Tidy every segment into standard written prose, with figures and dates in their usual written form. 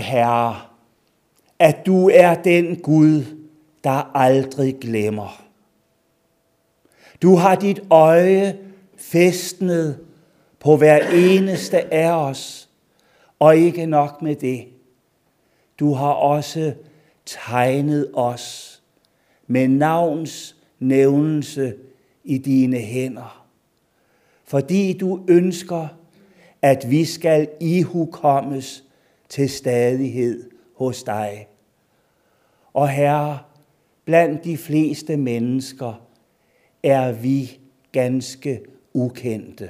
Herre, at du er den Gud, der aldrig glemmer. Du har dit øje fæstnet på hver eneste af os, og ikke nok med det. Du har også tegnet os med navns nævnelse i dine hænder, fordi du ønsker, at vi skal ihukommes til stadighed hos dig. Og Herre, blandt de fleste mennesker er vi ganske ukendte.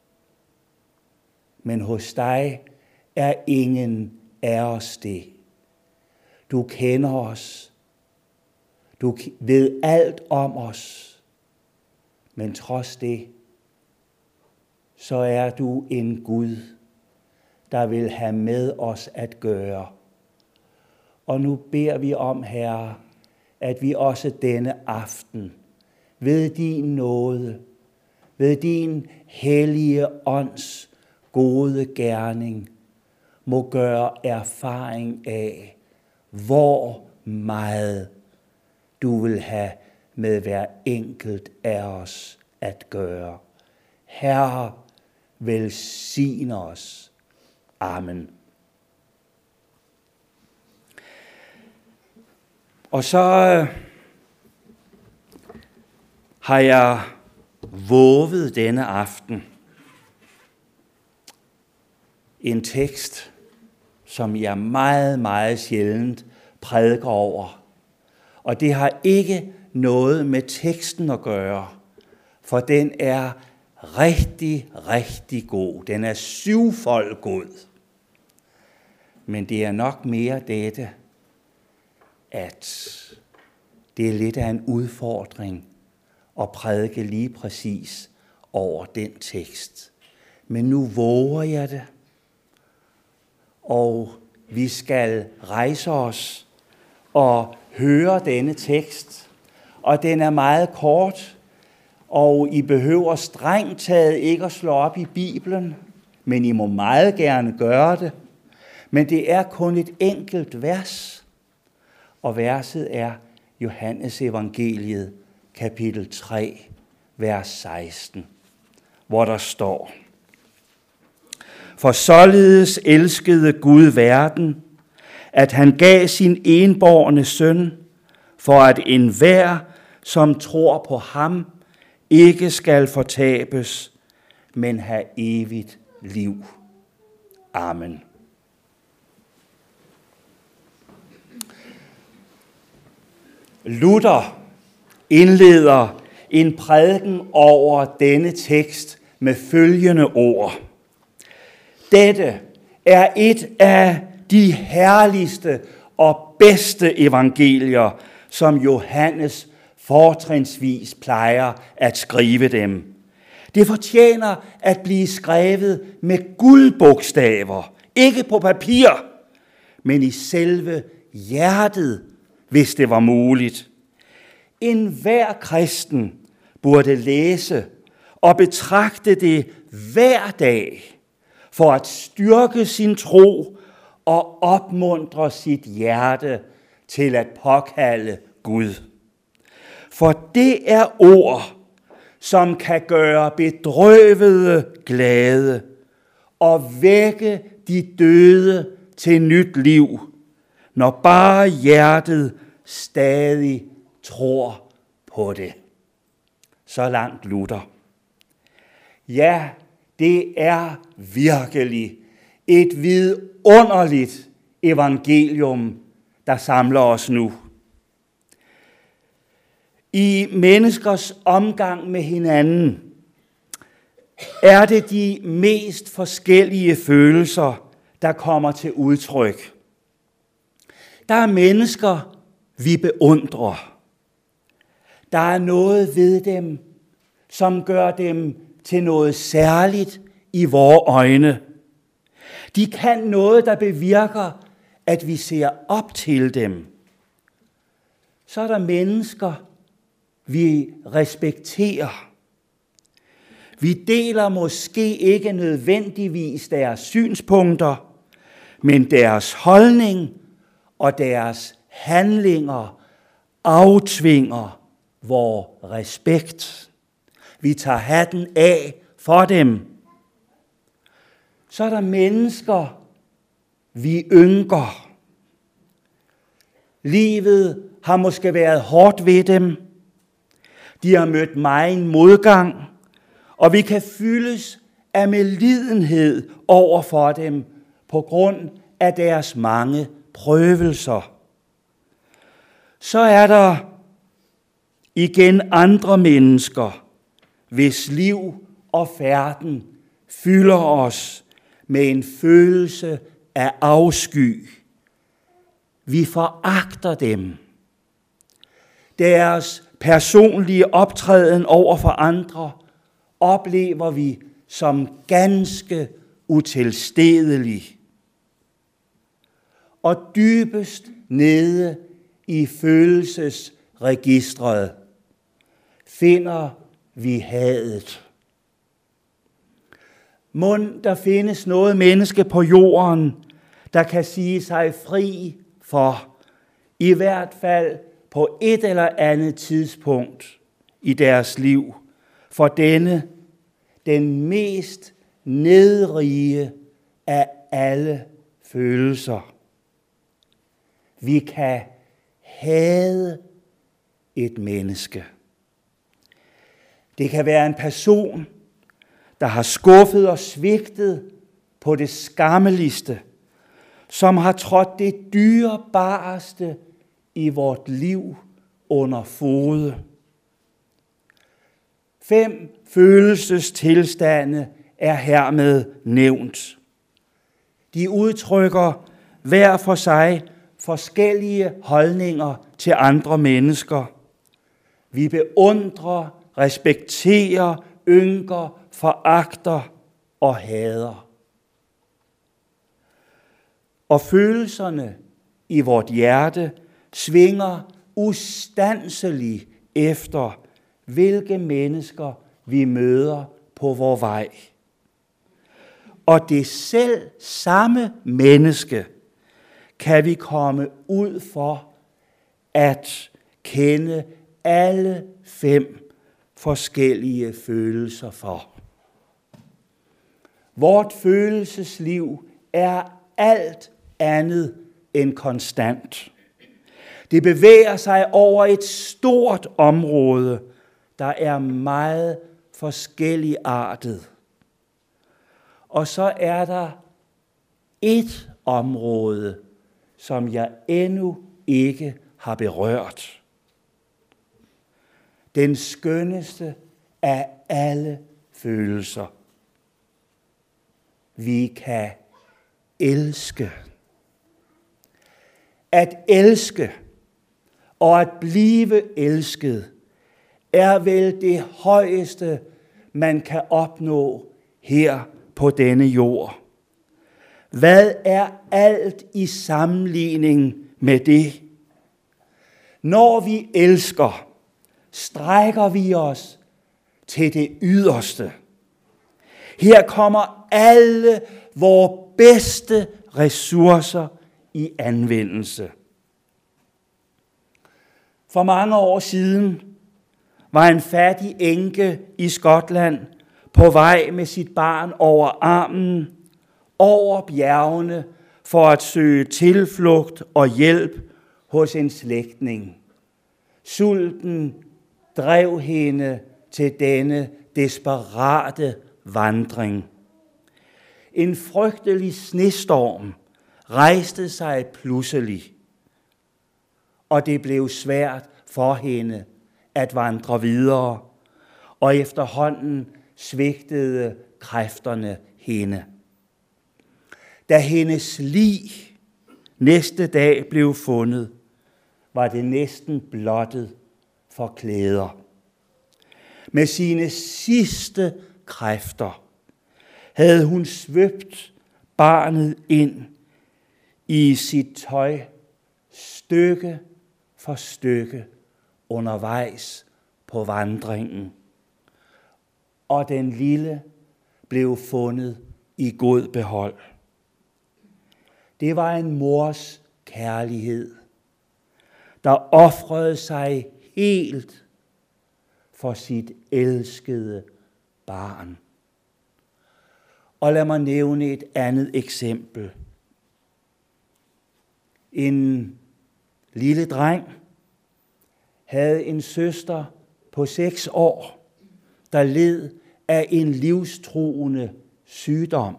Men hos dig er ingen af os det. Du kender os. Du ved alt om os. Men trods det, så er du en Gud, der vil have med os at gøre. Og nu beder vi om, Herre, at vi også denne aften, ved din nåde, ved din hellige ånds gode gerning, må gøre erfaring af, hvor meget du vil have med hver enkelt af os at gøre. Herre, velsign os. Amen. Og så har jeg vovet denne aften en tekst, som jeg meget, meget sjældent prædiker over. Og det har ikke noget med teksten at gøre, for den er rigtig, rigtig god. Den er syvfold god. Men det er nok mere dette, at det er lidt af en udfordring at prædike lige præcis over den tekst. Men nu våger jeg det, og vi skal rejse os og høre denne tekst. Og den er meget kort, og I behøver strengt taget ikke at slå op i Bibelen, men I må meget gerne gøre det. Men det er kun et enkelt vers, og verset er Johannes evangeliet, kapitel 3, vers 16, hvor der står: For således elskede Gud verden, at han gav sin enbårne søn, for at enhver, som tror på ham, ikke skal fortabes, men have evigt liv. Amen. Luther indleder en prædiken over denne tekst med følgende ord: Dette er et af de herligste og bedste evangelier, som Johannes fortrinsvis plejer at skrive dem. Det fortjener at blive skrevet med guldbogstaver, ikke på papir, men i selve hjertet, hvis det var muligt. Enhver kristen burde læse og betragte det hver dag for at styrke sin tro og opmuntre sit hjerte til at påkalde Gud. For det er ord, som kan gøre bedrøvede glade og vække de døde til nyt liv, når bare hjertet stadig tror på det. Så langt Luther. Ja, det er virkelig et vidunderligt evangelium, der samler os nu. I menneskers omgang med hinanden er det de mest forskellige følelser, der kommer til udtryk. Der er mennesker, vi beundrer. Der er noget ved dem, som gør dem til noget særligt i vores øjne. De kan noget, der bevirker, at vi ser op til dem. Så er der mennesker, vi respekterer. Vi deler måske ikke nødvendigvis deres synspunkter, men deres holdning og deres handlinger aftvinger vor respekt. Vi tager hatten af for dem. Så er der mennesker, vi ynker. Livet har måske været hårdt ved dem. De har mødt megen modgang, og vi kan fyldes af medlidenhed over for dem på grund af deres mange prøvelser. Så er der igen andre mennesker, hvis liv og færden fylder os med en følelse af afsky. Vi foragter dem. Deres personlige optræden over for andre oplever vi som ganske utilstedelig. Og dybest nede i følelsesregistret finder vi hadet. Mon der findes noget menneske på jorden, der kan sige sig fri for, i hvert fald på et eller andet tidspunkt i deres liv, for den mest nedrige af alle følelser. Vi kan hade et menneske. Det kan være en person, der har skuffet og svigtet på det skammeligste, som har trådt det dyrebareste i vort liv under fode. 5 følelsestilstande er hermed nævnt. De udtrykker hver for sig forskellige holdninger til andre mennesker. Vi beundrer, respekterer, ynker, foragter og hader. Og følelserne i vort hjerte svinger ustandselig efter, hvilke mennesker vi møder på vor vej. Og det selv samme menneske kan vi komme ud for at kende alle 5 forskellige følelser for. Vort følelsesliv er alt andet end konstant. Det bevæger sig over et stort område, der er meget forskelligartet. Og så er der et område, som jeg endnu ikke har berørt. Den skønneste af alle følelser. Vi kan elske. At elske og at blive elsket er vel det højeste, man kan opnå her på denne jord. Hvad er alt i sammenligning med det? Når vi elsker, strækker vi os til det yderste. Her kommer alle vores bedste ressourcer i anvendelse. For mange år siden var en fattig enke i Skotland på vej med sit barn over armen, over bjergene for at søge tilflugt og hjælp hos en slægtning. Sulten drev hende til denne desperate vandring. En frygtelig snestorm rejste sig pludselig, og det blev svært for hende at vandre videre, og efterhånden svigtede kræfterne hende. Da hendes lig næste dag blev fundet, var det næsten blottet for klæder. Med sine sidste kræfter havde hun svøbt barnet ind i sit tøj, stykke for stykke undervejs på vandringen. Og den lille blev fundet i god behold. Det var en mors kærlighed, der ofrede sig helt for sit elskede barn. Og lad mig nævne et andet eksempel. En lille dreng havde en søster på 6 år, der led af en livstruende sygdom.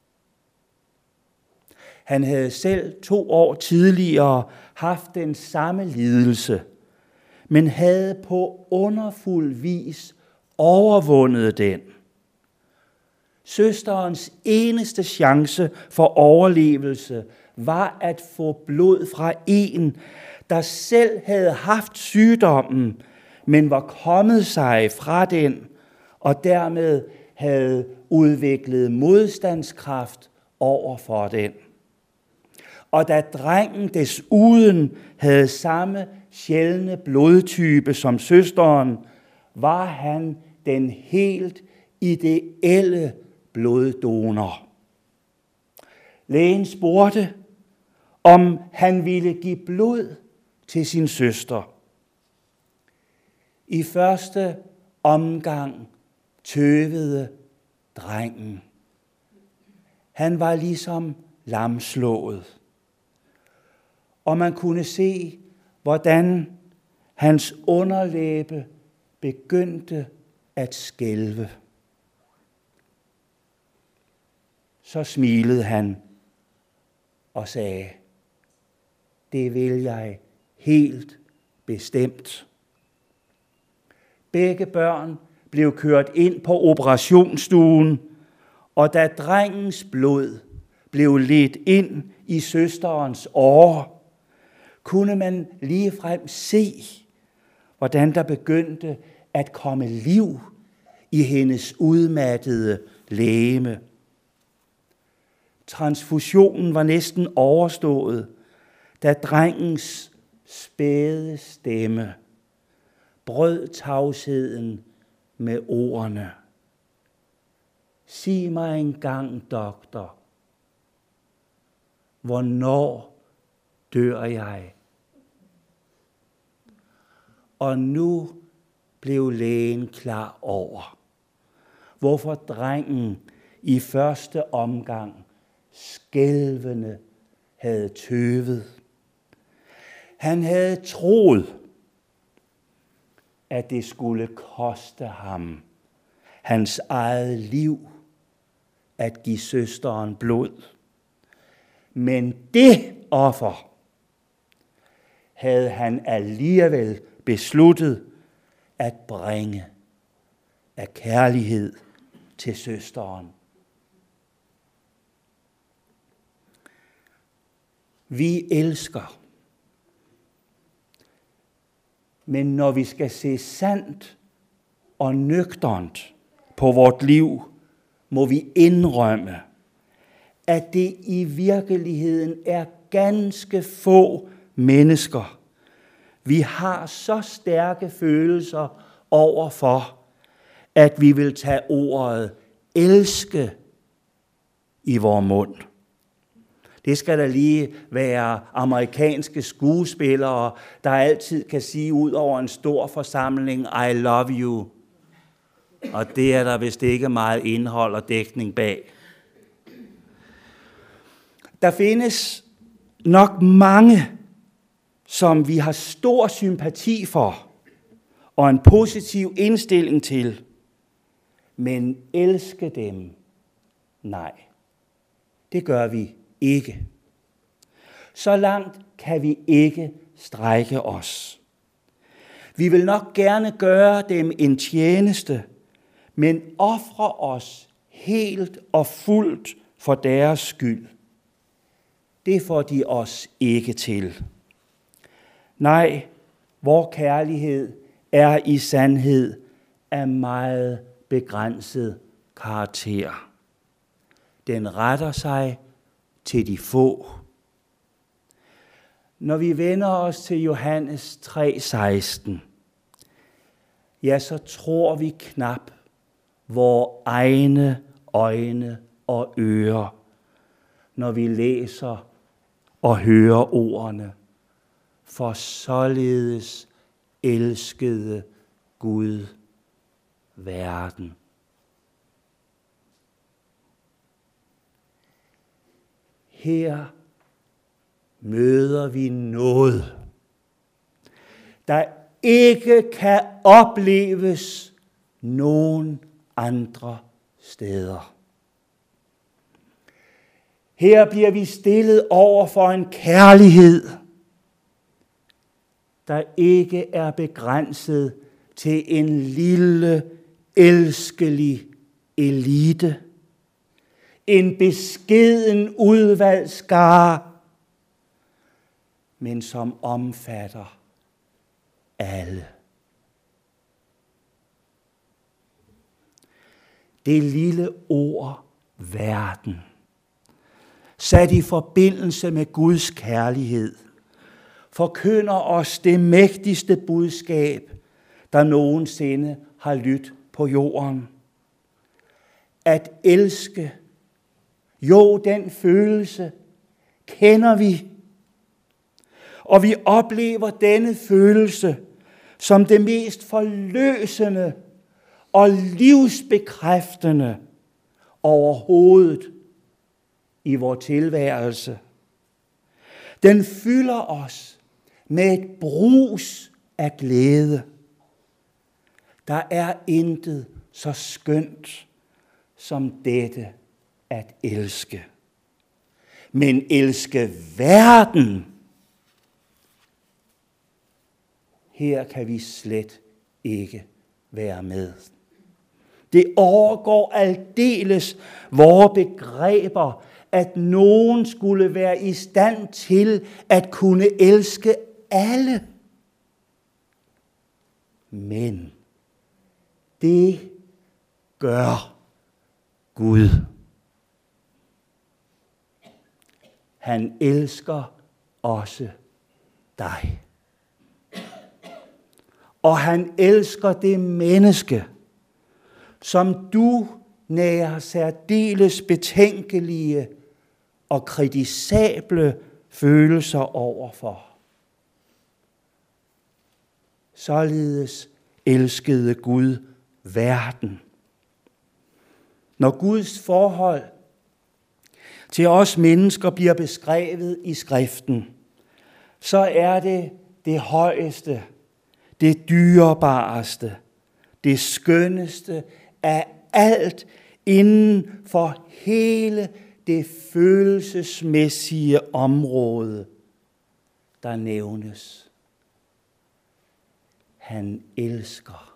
Han havde selv 2 år tidligere haft den samme lidelse, men havde på underfuld vis overvundet den. Søsterens eneste chance for overlevelse var at få blod fra en, der selv havde haft sygdommen, men var kommet sig fra den, og dermed havde udviklet modstandskraft over for den. Og da drengen desuden havde samme sjældne blodtype som søsteren, var han den helt ideelle bloddonor. Lægen spurgte, om han ville give blod til sin søster. I første omgang tøvede drengen. Han var ligesom lamslået. Og man kunne se, hvordan hans underlæbe begyndte at skælve. Så smilede han og sagde, det vil jeg helt bestemt. Begge børn blev kørt ind på operationsstuen, og da drengens blod blev ledt ind i søsterens åre, kunne man ligefrem se, hvordan der begyndte at komme liv i hendes udmattede legeme. Transfusionen var næsten overstået, da drengens spæde stemme brød tavsheden med ordene. Sig mig engang, doktor, hvornår dør jeg? Og nu blev lægen klar over, hvorfor drengen i første omgang skælvende havde tøvet. Han havde troet, at det skulle koste ham hans eget liv at give søsteren blod. Men det offer havde han alligevel besluttet at bringe af kærlighed til søsteren. Vi elsker, men når vi skal se sandt og nøgternt på vort liv, må vi indrømme, at det i virkeligheden er ganske få mennesker, vi har så stærke følelser overfor, at vi vil tage ordet elske i vor mund. Det skal der lige være amerikanske skuespillere, der altid kan sige ud over en stor forsamling, I love you. Og det er der vist ikke meget indhold og dækning bag. Der findes nok mange, som vi har stor sympati for og en positiv indstilling til. Men elske dem? Nej, det gør vi ikke. Så langt kan vi ikke strække os. Vi vil nok gerne gøre dem en tjeneste, men ofre os helt og fuldt for deres skyld. Det får de os ikke til. Nej, vor kærlighed er i sandhed af meget begrænset karakter. Den retter sig til de få. Når vi vender os til Johannes 3:16, ja, så tror vi knap vore egne øjne og ører, når vi læser og høre ordene. For således elskede Gud verden. Her møder vi noget, der ikke kan opleves nogen andre steder. Her bliver vi stillet over for en kærlighed, der ikke er begrænset til en lille, elskelig elite. En beskeden udvalgt skare, men som omfatter alle. Det lille ord verden, sat i forbindelse med Guds kærlighed, forkynder os det mægtigste budskab, der nogensinde har lydt på jorden. At elske, jo, den følelse kender vi. Og vi oplever denne følelse som det mest forløsende og livsbekræftende overhovedet i vores tilværelse. Den fylder os med et brus af glæde. Der er intet så skønt som dette at elske. Men elske verden, her kan vi slet ikke være med. Det overgår aldeles vores begreber, at nogen skulle være i stand til at kunne elske alle. Men det gør Gud. Han elsker også dig. Og han elsker det menneske, som du nærer særdeles betænkelige og kritisable følelser overfor. Således elskede Gud verden. Når Guds forhold til os mennesker bliver beskrevet i skriften, så er det det højeste, det dyrebareste, det skønneste af alt inden for hele det følelsesmæssige område, der nævnes. Han elsker.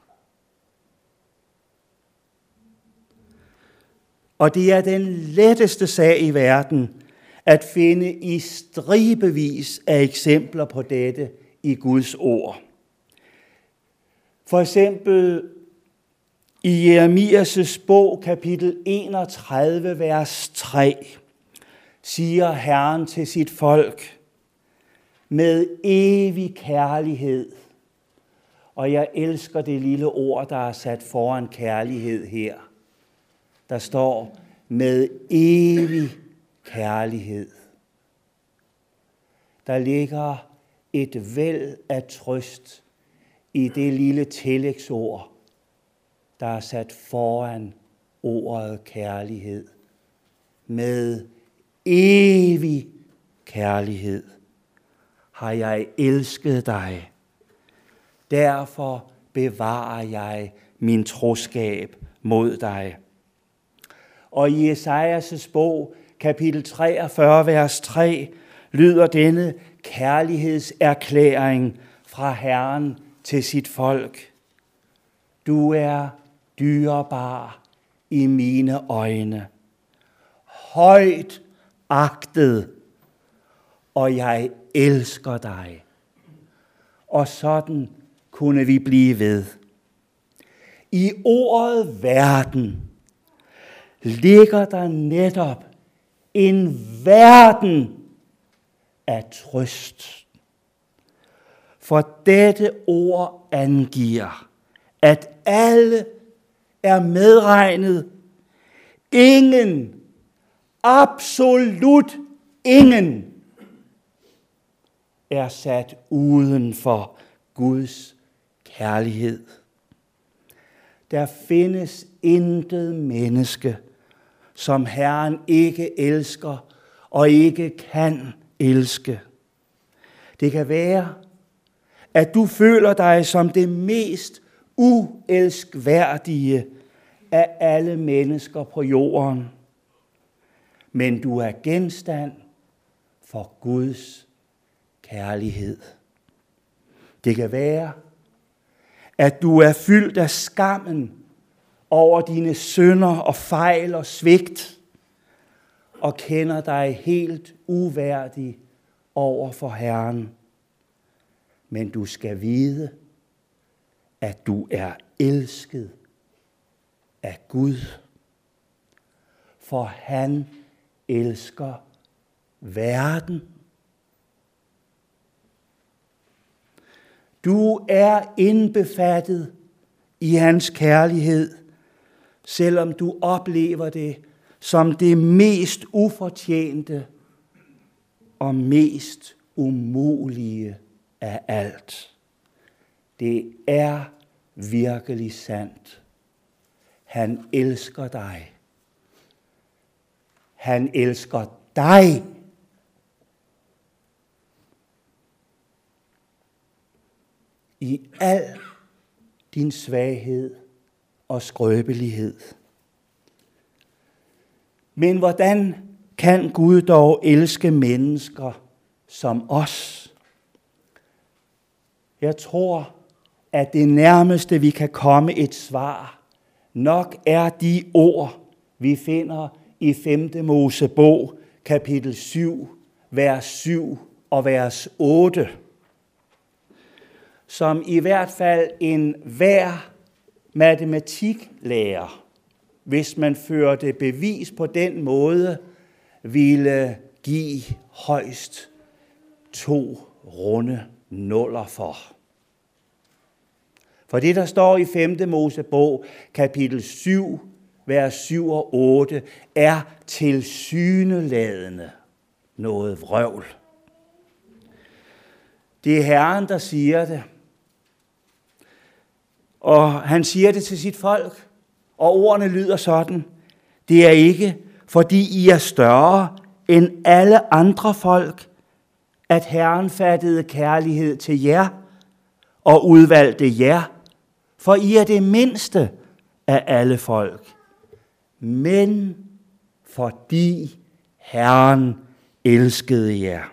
Og det er den letteste sag i verden at finde i stribevis af eksempler på dette i Guds ord. For eksempel i Jeremias' bog, kapitel 31, vers 3, siger Herren til sit folk, med evig kærlighed. Og jeg elsker det lille ord, der er sat foran kærlighed her. Der står, med evig kærlighed. Der ligger et væld af trøst i det lille tillægsord, der er sat foran ordet kærlighed. Med evig kærlighed har jeg elsket dig. Derfor bevarer jeg min troskab mod dig. Og i Esajas' bog, kapitel 43, vers 3, lyder denne kærlighedserklæring fra Herren til sit folk. Du er dyrebar i mine øjne, højt agtet, og jeg elsker dig. Og sådan kunne vi blive ved. I ordet verden ligger der netop en verden af trøst. For dette ord angiver, at alle er medregnet. Ingen, absolut ingen, er sat uden for Guds kærlighed. Der findes intet menneske, som Herren ikke elsker og ikke kan elske. Det kan være, at du føler dig som det mest uelskværdige af alle mennesker på jorden. Men du er genstand for Guds kærlighed. Det kan være, at du er fyldt af skammen over dine synder og fejl og svigt, og kender dig helt uværdig over for Herren. Men du skal vide, at du er elsket af Gud, for han elsker verden. Du er indbefattet i hans kærlighed, selvom du oplever det som det mest ufortjente og mest umulige af alt. Det er virkelig sandt. Han elsker dig. Han elsker dig. I al din svaghed og skrøbelighed. Men hvordan kan Gud dog elske mennesker som os? Jeg tror, at det nærmeste, vi kan komme et svar, nok er de ord, vi finder i 5. Mosebog, kapitel 7, vers 7 og vers 8, som i hvert fald enhver matematiklærer, hvis man førte bevis på den måde, ville give højst 2 runde nuller for. For det, der står i 5. Mosebog, kapitel 7, vers 7 og 8, er tilsyneladende noget vrøvl. Det er Herren, der siger det. Og han siger det til sit folk, og ordene lyder sådan: det er ikke, fordi I er større end alle andre folk, at Herren fattede kærlighed til jer og udvalgte jer, for I er det mindste af alle folk. Men fordi Herren elskede jer.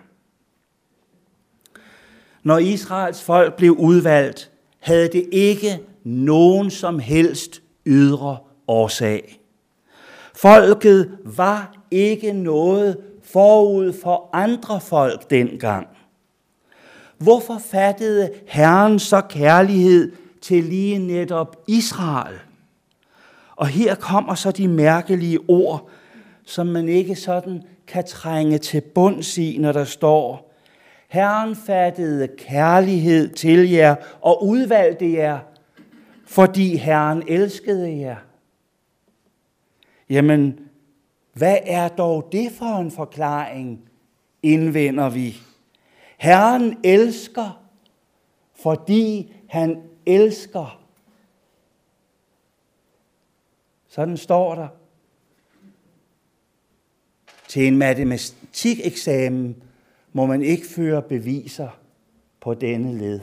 Når Israels folk blev udvalgt, havde det ikke nogen som helst ydre årsag. Folket var ikke noget forud for andre folk dengang. Hvorfor fattede Herren så kærlighed til lige netop Israel? Og her kommer så de mærkelige ord, som man ikke sådan kan trænge til bunds i, når der står: Herren fattede kærlighed til jer og udvalgte jer, fordi Herren elskede jer. Jamen, hvad er dog det for en forklaring, indvender vi? Herren elsker, fordi han elsker. Sådan står der. Til en matematikeksamen må man ikke føre beviser på denne led.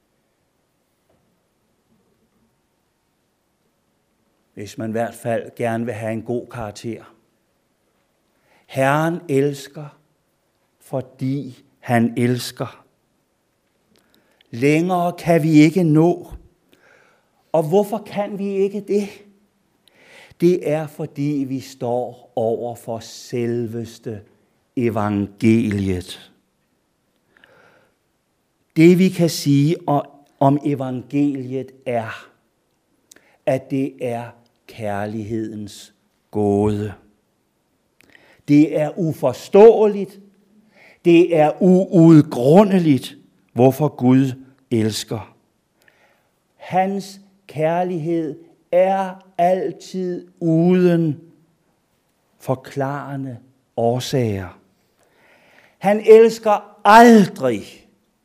Hvis man i hvert fald gerne vil have en god karakter. Herren elsker, fordi han elsker. Længere kan vi ikke nå. Og hvorfor kan vi ikke det? Det er, fordi vi står over for selveste evangeliet. Det vi kan sige om evangeliet er, at det er kærlighedens gåde. Det er uforståeligt, det er uudgrundeligt, hvorfor Gud elsker. Hans kærlighed er altid uden forklarende årsager. Han elsker aldrig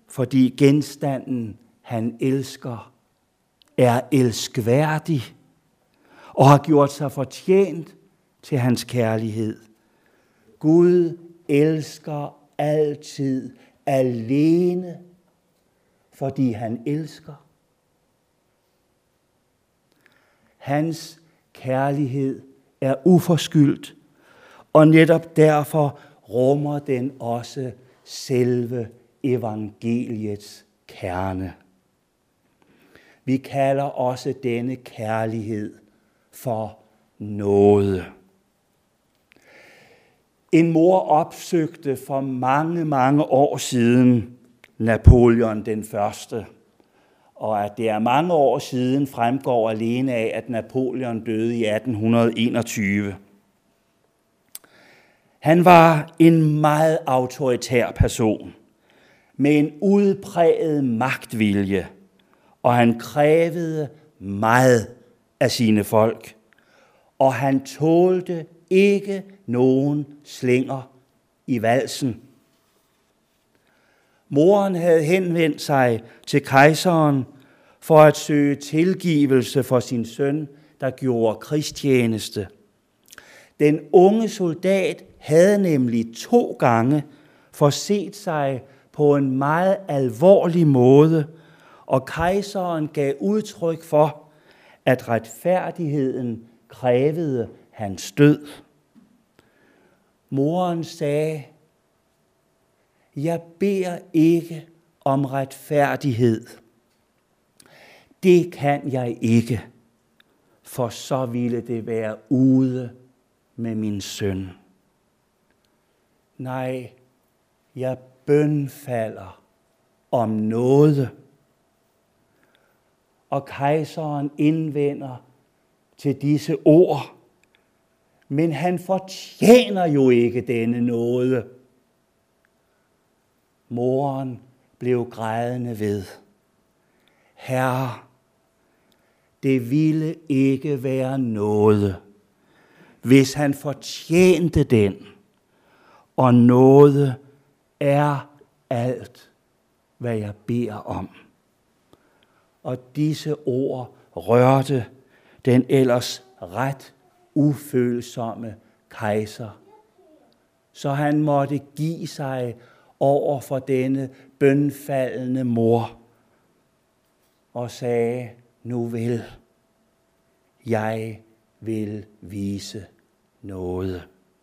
fordi genstanden, han elsker, er elskværdig og har gjort sig fortjent til hans kærlighed. Gud elsker altid alene, fordi han elsker. Hans kærlighed er uforskyldt, og netop derfor rummer den også selve evangeliets kerne. Vi kalder også denne kærlighed for nåde. En mor opsøgte for mange, mange år siden Napoleon den første. Og at det er mange år siden fremgår alene af, at Napoleon døde i 1821. Han var en meget autoritær person med en udpræget magtvilje, og han krævede meget af sine folk, og han tålte ikke nogen slinger i valsen. Moren havde henvendt sig til kejseren for at søge tilgivelse for sin søn, der gjorde krigstjeneste. Den unge soldat havde nemlig 2 gange forset sig på en meget alvorlig måde, og kejseren gav udtryk for, at retfærdigheden krævede hans død. Moren sagde: jeg beder ikke om retfærdighed. Det kan jeg ikke, for så ville det være ude med min søn. Nej, jeg bønfalder om nåde. Og kejseren indvender til disse ord: men han fortjener jo ikke denne nåde. Moren blev grædende ved: Herre, det ville ikke være nåde, hvis han fortjente den, og nåde er alt, hvad jeg beder om. Og disse ord rørte den ellers ret ufølsomme kejser, så han måtte give sig over for denne bønfaldende mor og sagde: nu vil jeg vil vise nåde.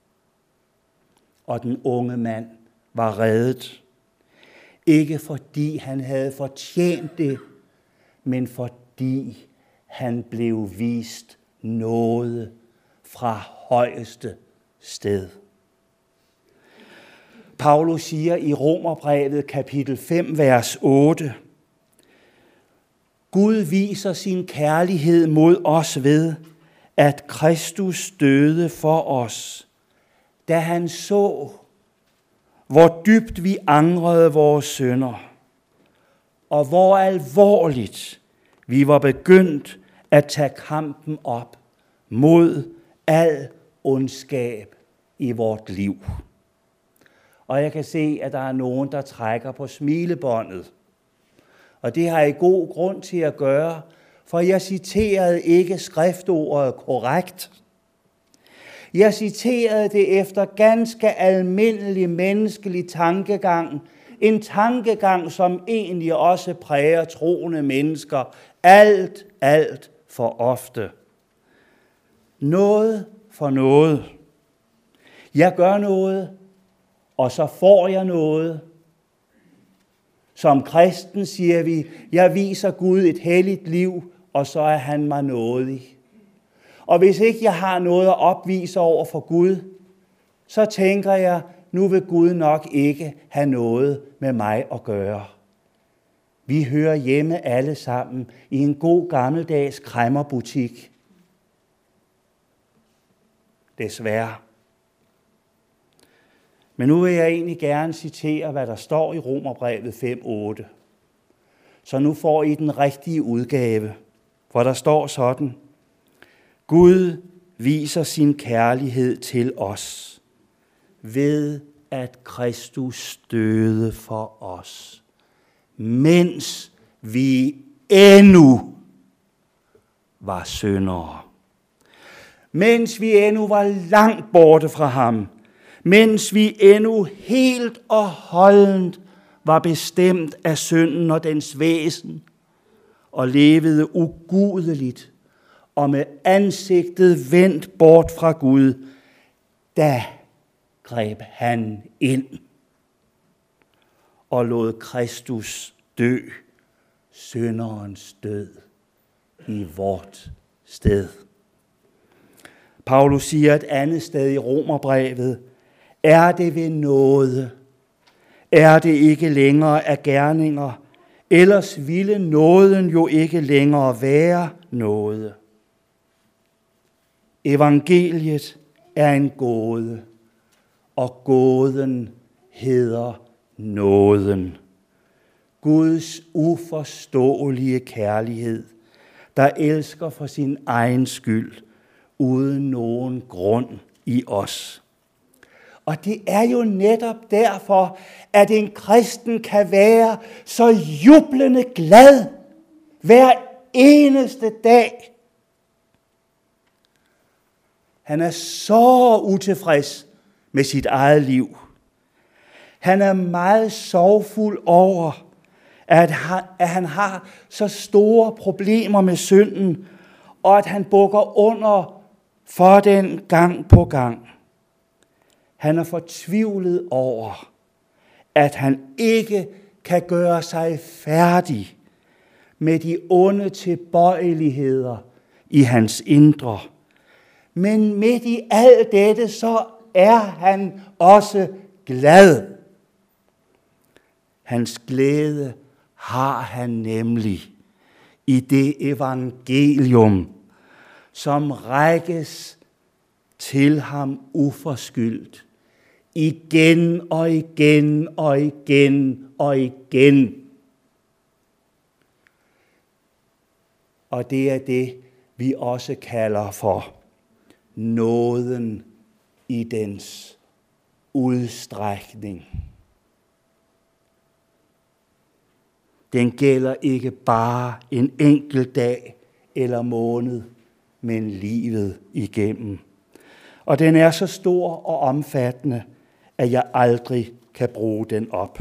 Og den unge mand var reddet, ikke fordi han havde fortjent det, men fordi han blev vist nåde fra højeste sted. Paulus siger i Romerbrevet kapitel 5, vers 8: Gud viser sin kærlighed mod os ved, at Kristus døde for os, da han så, hvor dybt vi angrede vores synder, og hvor alvorligt vi var begyndt at tage kampen op mod al ondskab i vort liv. Og jeg kan se, at der er nogen, der trækker på smilebåndet. Og det har jeg god grund til at gøre, for jeg citerede ikke skriftordet korrekt. Jeg citerede det efter ganske almindelig menneskelig tankegang. En tankegang, som egentlig også præger troende mennesker alt for ofte. Noget for noget. Jeg gør noget, og så får jeg noget. Som kristen siger vi: jeg viser Gud et helligt liv, og så er han mig nådig. Og hvis ikke jeg har noget at opvise over for Gud, så tænker jeg: nu vil Gud nok ikke have noget med mig at gøre. Vi hører hjemme alle sammen i en god gammeldags kræmmerbutik. Desværre. Men nu vil jeg egentlig gerne citere, hvad der står i Romerbrevet 5:8. Så nu får I den rigtige udgave, hvor der står sådan: Gud viser sin kærlighed til os ved, at Kristus døde for os, mens vi endnu var syndere. Mens vi endnu var langt borte fra ham. Mens vi endnu helt og holdent var bestemt af synden og dens væsen, og levede ugudeligt og med ansigtet vendt bort fra Gud, da greb han ind og lod Kristus dø synderens død i vort sted. Paulus siger et andet sted i Romerbrevet, er det ved nåde, er det ikke længere af gerninger, ellers ville nåden jo ikke længere være nåde. Evangeliet er en gåde, og gåden hedder nåden. Guds uforståelige kærlighed, der elsker for sin egen skyld, uden nogen grund i os. Og det er jo netop derfor, at en kristen kan være så jublende glad hver eneste dag. Han er så utilfreds med sit eget liv. Han er meget sorgfuld over, at han har så store problemer med synden, og at han bukker under for den gang på gang. Han er fortvivlet over, at han ikke kan gøre sig færdig med de onde tilbøjeligheder i hans indre. Men midt i alt dette, så er han også glad. Hans glæde har han nemlig i det evangelium, som rækkes til ham uforskyldt. Igen og igen og igen og igen. Og det er det, vi også kalder for nåden i dens udstrækning. Den gælder ikke bare en enkelt dag eller måned, men livet igennem. Og den er så stor og omfattende, at jeg aldrig kan bruge den op.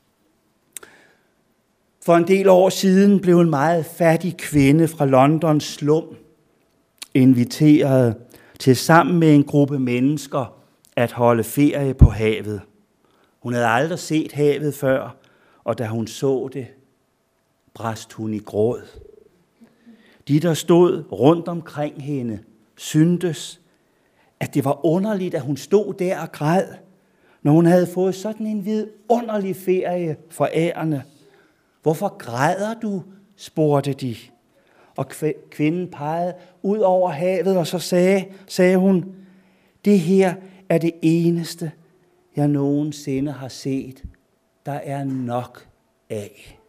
For en del år siden blev en meget fattig kvinde fra Londons slum inviteret til sammen med en gruppe mennesker at holde ferie på havet. Hun havde aldrig set havet før, og da hun så det, brast hun i gråd. De, der stod rundt omkring hende, syntes, at det var underligt, at hun stod der og græd, når hun havde fået sådan en vidunderlig ferie for ærende. Hvorfor græder du? Spurgte de. Og kvinden pegede ud over havet, og så sagde hun, det her er det eneste, jeg nogensinde har set, der er nok af.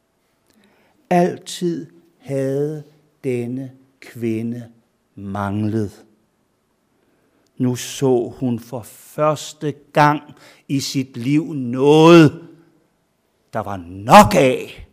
Altid havde denne kvinde manglet. Nu så hun for første gang i sit liv noget, der var nok af.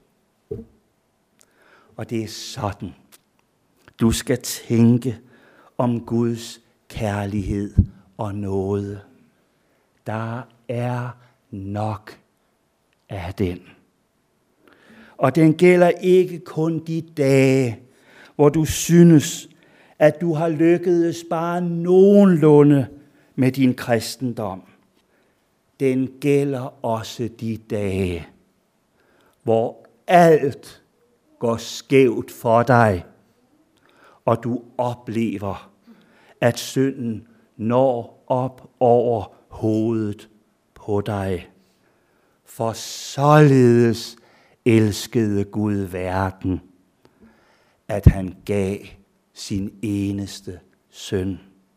Og det er sådan, du skal tænke om Guds kærlighed og nåde. Der er nok af den. Og den gælder ikke kun de dage, hvor du synes, at du har lykkedes bare nogenlunde med din kristendom. Den gælder også de dage, hvor alt går skævt for dig, og du oplever, at synden når op over hovedet på dig. For således elskede Gud verden, at han gav sin eneste søn.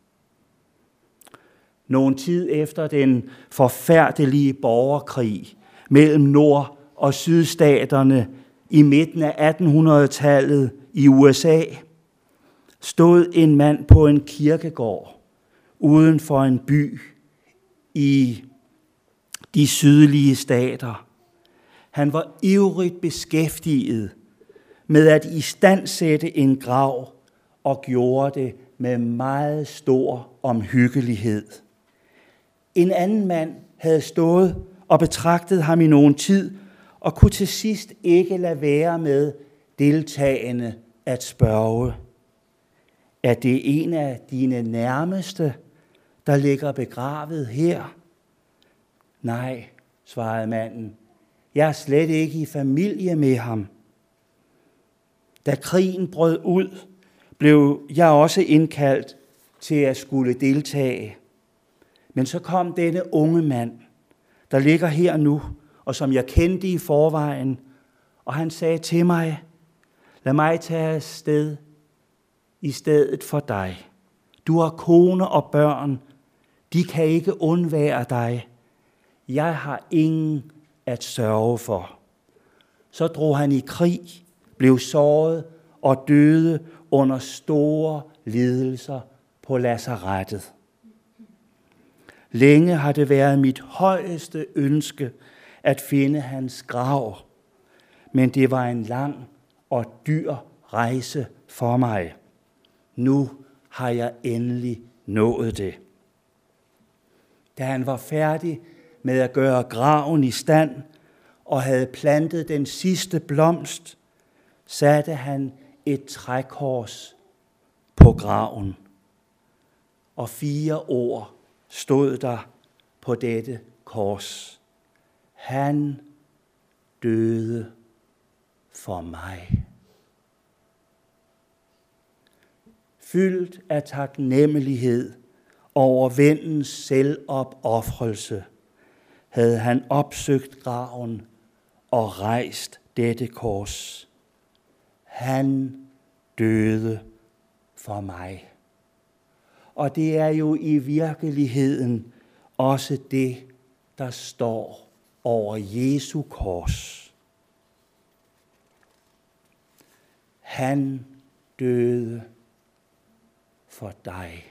Nogen tid efter den forfærdelige borgerkrig mellem Nord- og Sydstaterne i midten af 1800-tallet i USA, stod en mand på en kirkegård uden for en by i de sydlige stater. Han var ivrigt beskæftiget med at istandsætte en grav og gjorde det med meget stor omhyggelighed. En anden mand havde stået og betragtet ham i nogen tid og kunne til sidst ikke lade være med deltagende at spørge: er det en af dine nærmeste, der ligger begravet her? Nej, svarede manden. Jeg er slet ikke i familie med ham. Da krigen brød ud, blev jeg også indkaldt til at skulle deltage. Men så kom denne unge mand, der ligger her nu, og som jeg kendte i forvejen, og han sagde til mig: lad mig tage afsted i stedet for dig. Du har kone og børn. De kan ikke undvære dig. Jeg har ingen at sørge for. Så drog han i krig, blev såret og døde under store lidelser på lazarettet. Længe har det været mit højeste ønske at finde hans grav, men det var en lang og dyr rejse for mig. Nu har jeg endelig nået det. Da han var færdig med at gøre graven i stand og havde plantet den sidste blomst, satte han et trækors på graven. Og 4 ord stod der på dette kors: han døde for mig. Fyldt af taknemmelighed over vennens selvopofrelse, havde han opsøgt graven og rejst dette kors. Han døde for mig. Og det er jo i virkeligheden også det, der står over Jesu kors. Han døde for dig.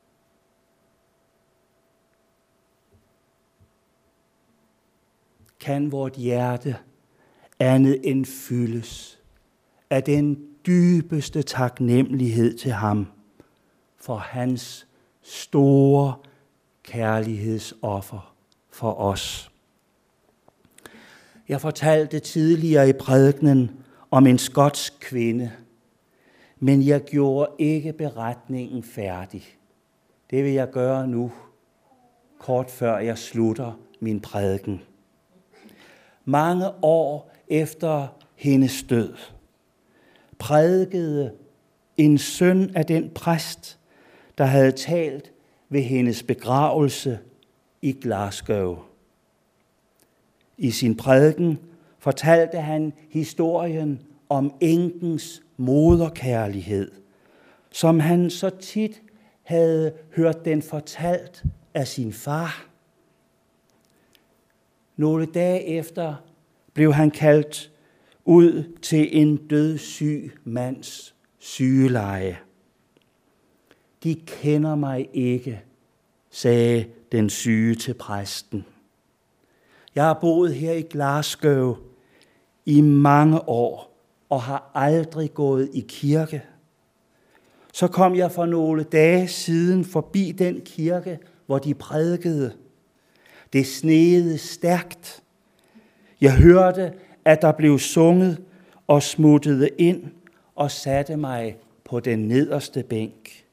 Kan vort hjerte andet end fyldes af den dybeste taknemmelighed til ham for hans store kærlighedsoffer for os. Jeg fortalte tidligere i prædikenen om en skotsk kvinde, men jeg gjorde ikke beretningen færdig. Det vil jeg gøre nu, kort før jeg slutter min prædiken. Mange år efter hendes død prædikede en søn af den præst, der havde talt ved hendes begravelse i Glasgow. I sin prædiken fortalte han historien om enkens moderkærlighed, som han så tit havde hørt den fortalt af sin far. Nogle dage efter blev han kaldt ud til en dødssyg mands sygeleje. De kender mig ikke, sagde den syge til præsten. Jeg har boet her i Glasgow i mange år og har aldrig gået i kirke. Så kom jeg for nogle dage siden forbi den kirke, hvor de prædikede. Det sneede stærkt. Jeg hørte, at der blev sunget og smuttede ind og satte mig på den nederste bænk.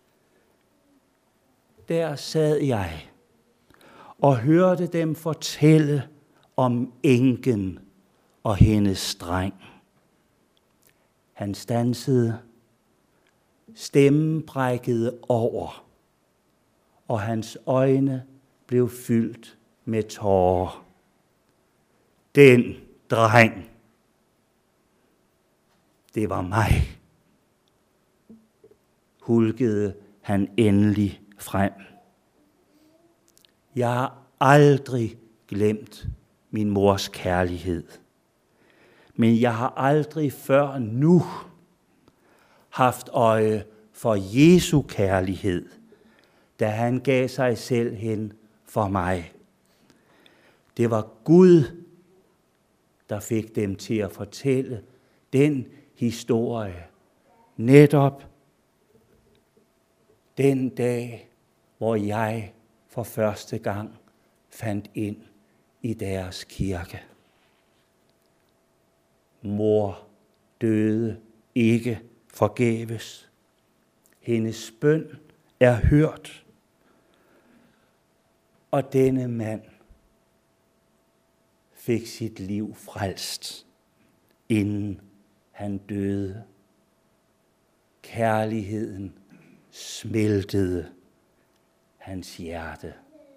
Der sad jeg og hørte dem fortælle om enken og hendes dreng. Han standsede, stemmen brækkede over, og hans øjne blev fyldt med tårer. Den dreng, det var mig, hulkede han endelig frem. Jeg har aldrig glemt min mors kærlighed, men jeg har aldrig før nu haft øje for Jesu kærlighed, da han gav sig selv hen for mig. Det var Gud, der fik dem til at fortælle den historie. Netop den dag, hvor jeg for første gang fandt ind i deres kirke. Mor døde ikke forgæves. Hendes bøn er hørt. Og denne mand fik sit liv frelst, inden han døde. Kærligheden smeltede hans hjerte.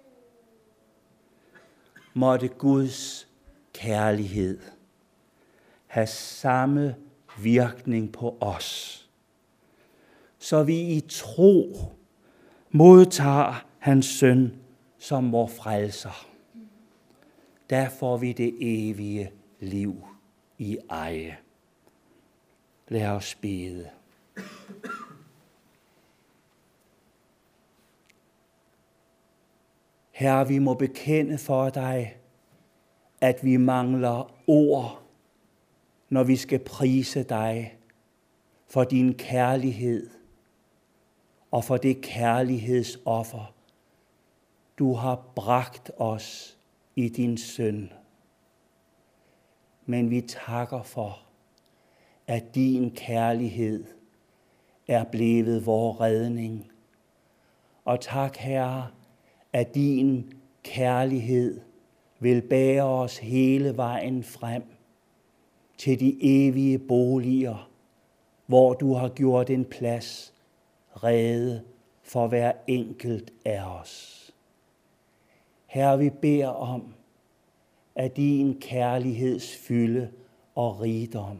Måtte Guds kærlighed have samme virkning på os, så vi i tro modtager hans søn som vor frelser. Der får vi det evige liv i eje. Lad os bede. Herre, vi må bekende for dig, at vi mangler ord, når vi skal prise dig for din kærlighed og for det kærlighedsoffer, du har bragt os i din søn. Men vi takker for, at din kærlighed er blevet vor redning. Og tak, Herre, at din kærlighed vil bære os hele vejen frem til de evige boliger, hvor du har gjort en plads rede for hver enkelt af os. Herre, vi beder om, at din kærlighedsfylde og rigdom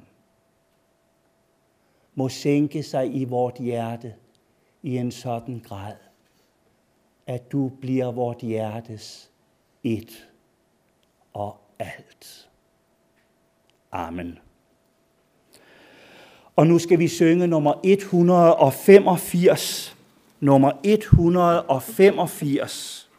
må sænke sig i vort hjerte i en sådan grad, at du bliver vort hjertes et og alt. Amen. Og nu skal vi synge nummer 185. Nummer 185.